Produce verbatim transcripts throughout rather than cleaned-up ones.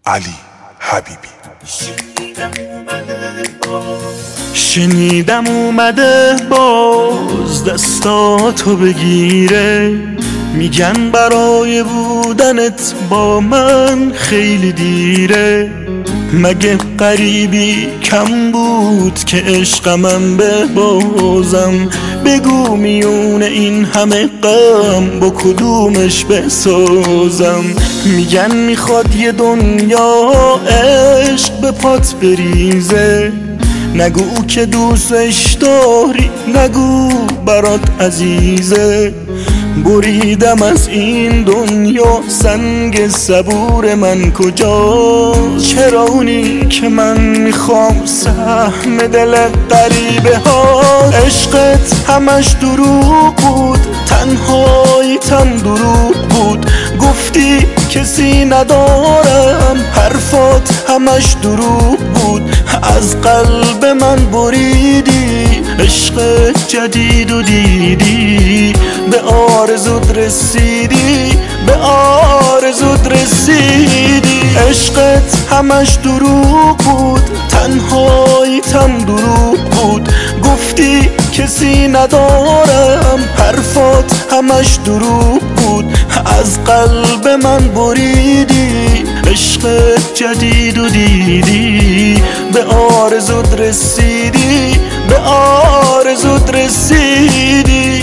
علی حبیبی. شنیدم اومده باز دستاتو بگیره، میگن برای بودنت با من خیلی دیره. مگه غریبی کم بود که عشقمم به بازم؟ بگو میون این همه غم با کدومش بسازم؟ میگن میخواد یه دنیا عشق به پات بریزه، نگو که دوستش داری، نگو برات عزیزه. بریدم از این دنیا سنگ صبور من کجاست؟ چرا اونی که من میخوام سهم دل غریبه ها؟ عشقت همش دروغ بود، تنهاییتم دروغ بود. گفتی کسی ندارم، حرفات همش دروغ بود. از قلب من بریدی، عشق جدید و دیدی. به آرزوت رسیدی، به آرزوت رسیدی. عشقت همش دروغ بود، تنهاییتم دروغ بود. گفتی کسی ندارم، حرفات همش دروغ بود. از قلب من بریدی، عشق جدید و دیدی. به آرزوت رسیدی، به آرزوت رسیدی.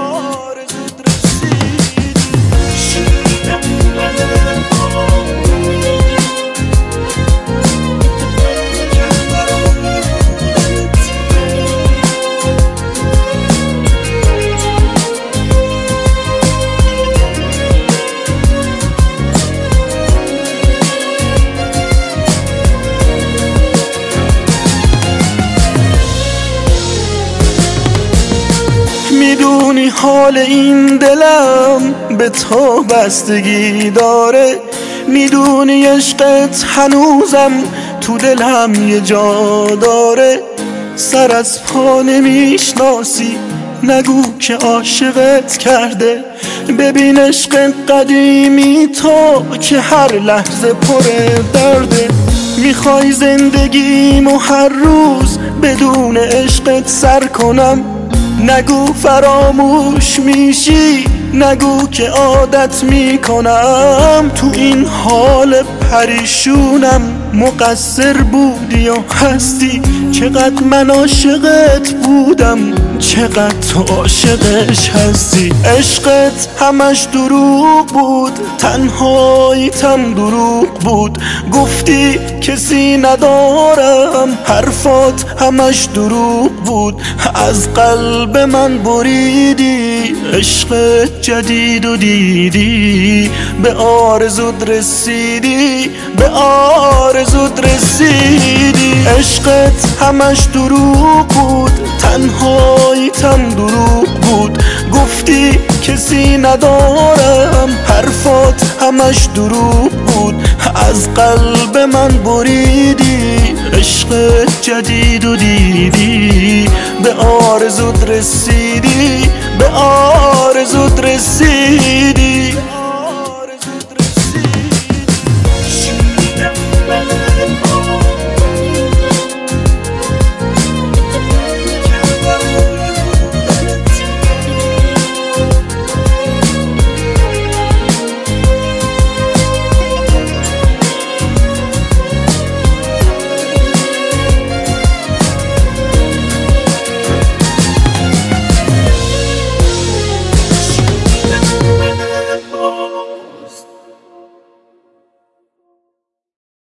میدونی حال این دلم به تو بستگی داره، میدونی عشقت هنوزم تو دلم یه جا داره. سر از پا نمیشناسی، نگو که عاشقت کرده. ببین عشق قدیمی تو که هر لحظه پر درده. میخوای زندگیمو هر روز بدون عشقت سر کنم؟ نگو فراموش میشی، نگو که عادت میکنم. تو این حال پریشونم مقصر بودی و هستی. چقدر من عاشقت بودم، چقدر تو عاشقش هستی. عشقت همش دروغ بود، تنهاییتم دروغ بود. گفتی کسی ندارم، حرفات همش دروغ بود. از قلب من بریدی، عشق جدید و دیدی. به آرزوت رسیدی، به آرزوت رسیدی. عشقت همش دروغ بود، تنهاییتم دروغ بود. گفتی کسی ندارم، حرفات همش دروغ بود. از قلب من بریدی، عشق جدید و دیدی. به آرزوت رسیدی، به آرزوت رسیدی.